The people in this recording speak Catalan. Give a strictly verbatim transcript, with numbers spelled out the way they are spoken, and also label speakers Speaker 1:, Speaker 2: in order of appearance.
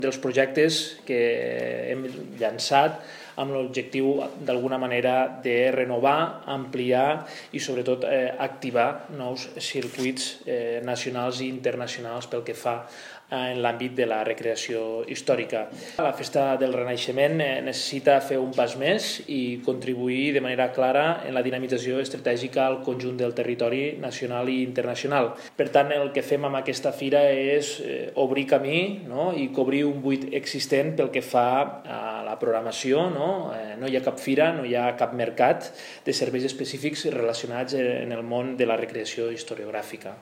Speaker 1: dels projectes que hem llançat amb l'objectiu d'alguna manera de renovar, ampliar i sobretot eh, activar nous circuits eh, nacionals i internacionals pel que fa en l'àmbit de la recreació històrica. La Festa del Renaixement necessita fer un pas més i contribuir de manera clara en la dinamització estratègica al conjunt del territori nacional i internacional. Per tant, el que fem amb aquesta fira és obrir camí, no? I cobrir un buit existent pel que fa a la programació. No? No hi ha cap fira, no hi ha cap mercat de serveis específics relacionats en el món de la recreació historiogràfica.